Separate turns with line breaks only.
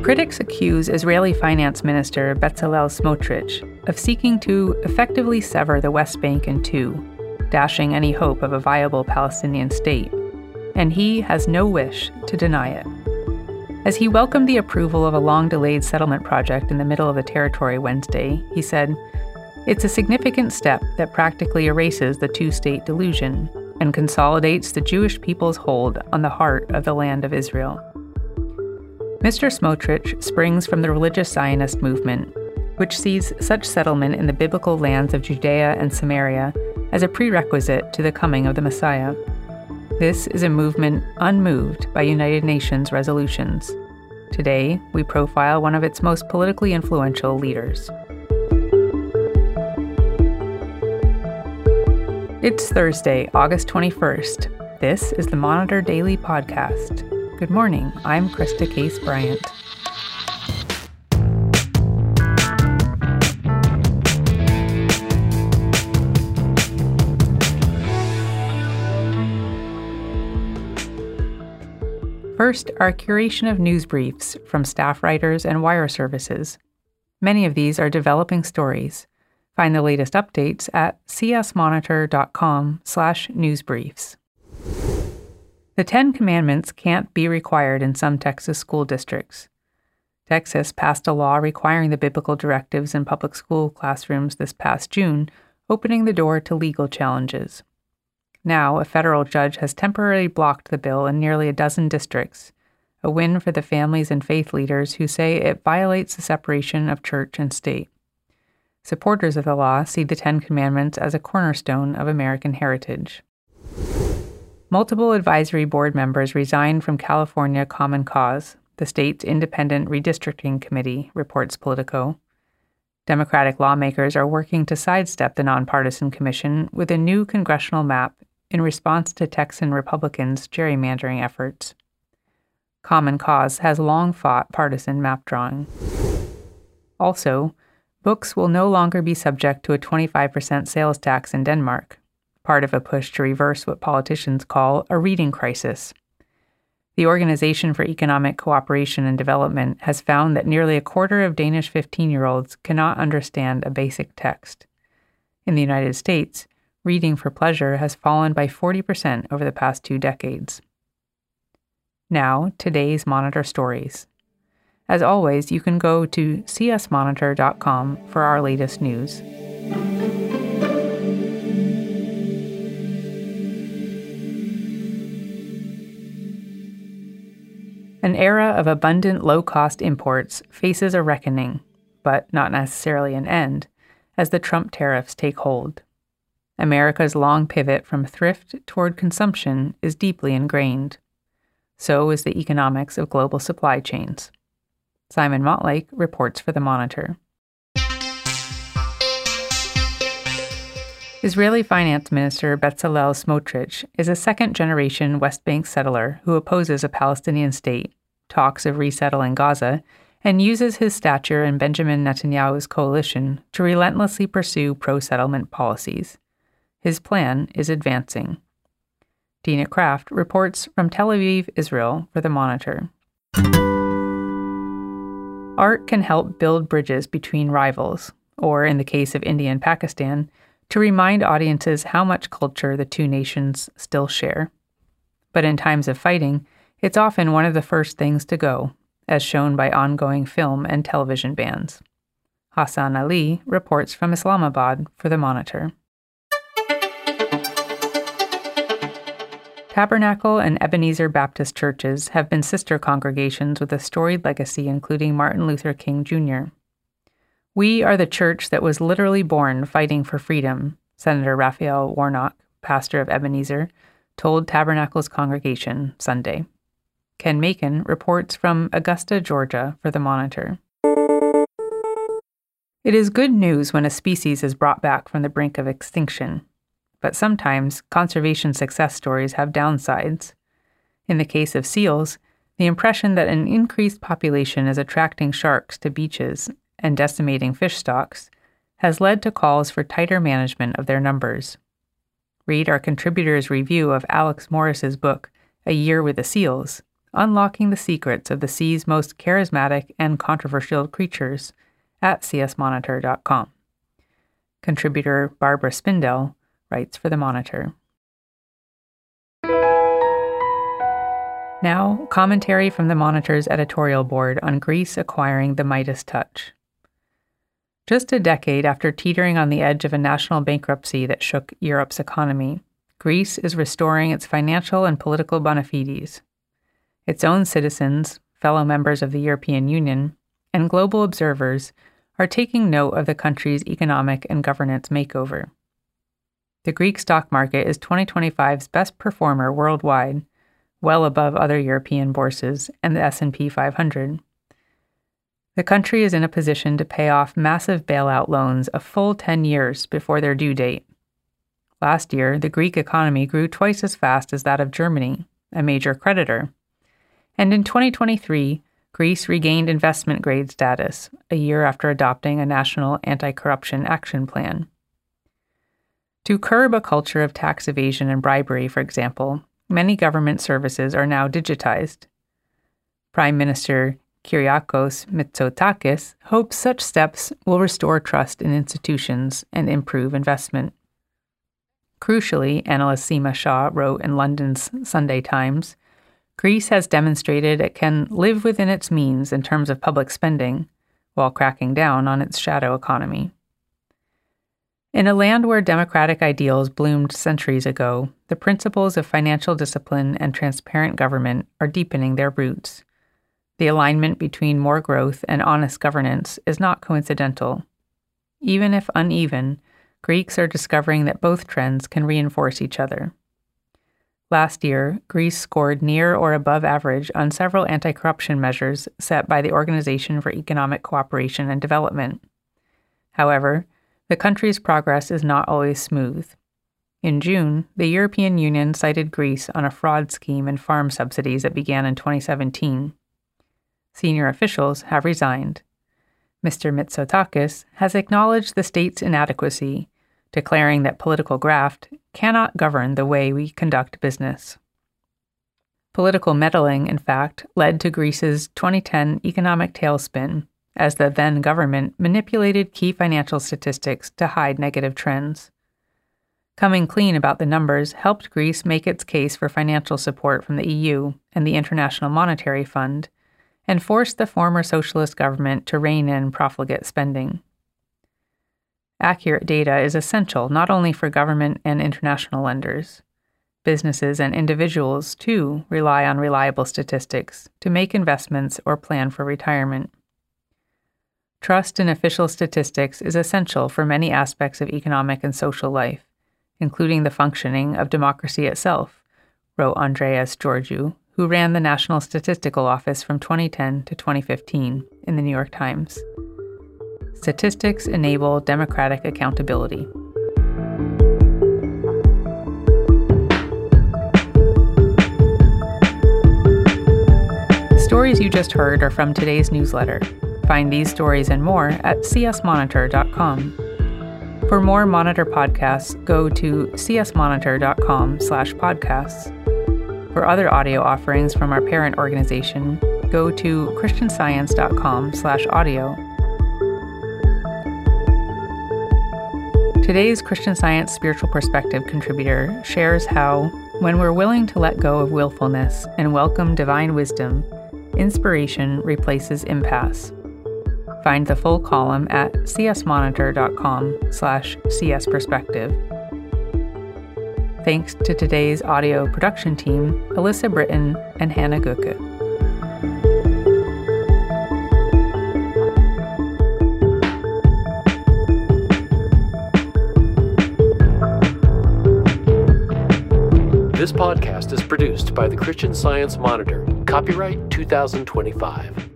Critics accuse Israeli Finance Minister Bezalel Smotrich of seeking to effectively sever the West Bank in two, dashing any hope of a viable Palestinian state, and he has no wish to deny it. As he welcomed the approval of a long-delayed settlement project in the middle of the territory Wednesday, he said, "It's a significant step that practically erases the two-state delusion and consolidates the Jewish people's hold on the heart of the land of Israel." Mr. Smotrich springs from the religious Zionist movement, which sees such settlement in the biblical lands of Judea and Samaria as a prerequisite to the coming of the Messiah. This is a movement unmoved by United Nations resolutions. Today, we profile one of its most politically influential leaders. It's Thursday, August 21st. This is the Monitor Daily Podcast. Good morning, I'm Krista Case Bryant. First, our curation of news briefs from staff writers and wire services. Many of these are developing stories. Find the latest updates at csmonitor.com/newsbriefs. The 10 Commandments can't be required in some Texas school districts. Texas passed a law requiring the biblical directives in public school classrooms this past June, opening the door to legal challenges. Now, a federal judge has temporarily blocked the bill in nearly a dozen districts, a win for the families and faith leaders who say it violates the separation of church and state. Supporters of the law see the 10 Commandments as a cornerstone of American heritage. Multiple advisory board members resigned from California Common Cause, the state's independent redistricting committee, reports Politico. Democratic lawmakers are working to sidestep the nonpartisan commission with a new congressional map in response to Texan Republicans' gerrymandering efforts. Common Cause has long fought partisan map drawing. Also, books will no longer be subject to a 25% sales tax in Denmark, part of a push to reverse what politicians call a reading crisis. The Organization for Economic Cooperation and Development has found that nearly a quarter of Danish 15-year-olds cannot understand a basic text. In the United States, reading for pleasure has fallen by 40% over the past 2 decades. Now, today's Monitor stories. As always, you can go to csmonitor.com for our latest news. An era of abundant low-cost imports faces a reckoning, but not necessarily an end, as the Trump tariffs take hold. America's long pivot from thrift toward consumption is deeply ingrained. So is the economics of global supply chains. Simon Motlake reports for The Monitor. Israeli Finance Minister Bezalel Smotrich is a second-generation West Bank settler who opposes a Palestinian state, talks of resettling Gaza, and uses his stature in Benjamin Netanyahu's coalition to relentlessly pursue pro-settlement policies. His plan is advancing. Dina Kraft reports from Tel Aviv, Israel, for The Monitor. Art can help build bridges between rivals, or in the case of India and Pakistan, to remind audiences how much culture the two nations still share. But in times of fighting, it's often one of the first things to go, as shown by ongoing film and television bans. Hassan Ali reports from Islamabad for The Monitor. Tabernacle and Ebenezer Baptist churches have been sister congregations with a storied legacy including Martin Luther King Jr. "We are the church that was literally born fighting for freedom," Senator Raphael Warnock, pastor of Ebenezer, told Tabernacle's congregation Sunday. Ken Macon reports from Augusta, Georgia, for The Monitor. It is good news when a species is brought back from the brink of extinction. But sometimes conservation success stories have downsides. In the case of seals, the impression that an increased population is attracting sharks to beaches and decimating fish stocks has led to calls for tighter management of their numbers. Read our contributor's review of Alex Morris's book, A Year with the Seals, Unlocking the Secrets of the Sea's Most Charismatic and Controversial Creatures at csmonitor.com. Contributor Barbara Spindell writes for the Monitor. Now, commentary from the Monitor's editorial board on Greece acquiring the Midas touch. Just a decade after teetering on the edge of a national bankruptcy that shook Europe's economy, Greece is restoring its financial and political bona fides. Its own citizens, fellow members of the European Union, and global observers are taking note of the country's economic and governance makeover. The Greek stock market is 2025's best performer worldwide, well above other European bourses and the S&P 500. The country is in a position to pay off massive bailout loans a full 10 years before their due date. Last year, the Greek economy grew twice as fast as that of Germany, a major creditor. And in 2023, Greece regained investment grade status, a year after adopting a national anti-corruption action plan. To curb a culture of tax evasion and bribery, for example, many government services are now digitized. Prime Minister Kyriakos Mitsotakis hopes such steps will restore trust in institutions and improve investment. Crucially, analyst Seema Shah wrote in London's Sunday Times, Greece has demonstrated it can live within its means in terms of public spending, while cracking down on its shadow economy. In a land where democratic ideals bloomed centuries ago, the principles of financial discipline and transparent government are deepening their roots. The alignment between more growth and honest governance is not coincidental. Even if uneven, Greeks are discovering that both trends can reinforce each other. Last year, Greece scored near or above average on several anti-corruption measures set by the Organization for Economic Cooperation and Development. However, the country's progress is not always smooth. In June, the European Union cited Greece on a fraud scheme in farm subsidies that began in 2017. Senior officials have resigned. Mr. Mitsotakis has acknowledged the state's inadequacy, declaring that political graft cannot govern the way we conduct business. Political meddling, in fact, led to Greece's 2010 economic tailspin, as the then government manipulated key financial statistics to hide negative trends. Coming clean about the numbers helped Greece make its case for financial support from the EU and the International Monetary Fund, and forced the former socialist government to rein in profligate spending. Accurate data is essential not only for government and international lenders. Businesses and individuals, too, rely on reliable statistics to make investments or plan for retirement. Trust in official statistics is essential for many aspects of economic and social life, including the functioning of democracy itself, wrote Andreas Georgiou, who ran the National Statistical Office from 2010 to 2015 in the New York Times. Statistics enable democratic accountability. The stories you just heard are from today's newsletter. Find these stories and more at csmonitor.com. For more Monitor podcasts, go to csmonitor.com/podcasts. For other audio offerings from our parent organization, go to christianscience.com/audio. Today's Christian Science Spiritual Perspective contributor shares how, when we're willing to let go of willfulness and welcome divine wisdom, inspiration replaces impasse. Find the full column at csmonitor.com/csperspective. Thanks to today's audio production team, Alyssa Britton and Hannah Gucke.
This podcast is produced by the Christian Science Monitor. Copyright 2025.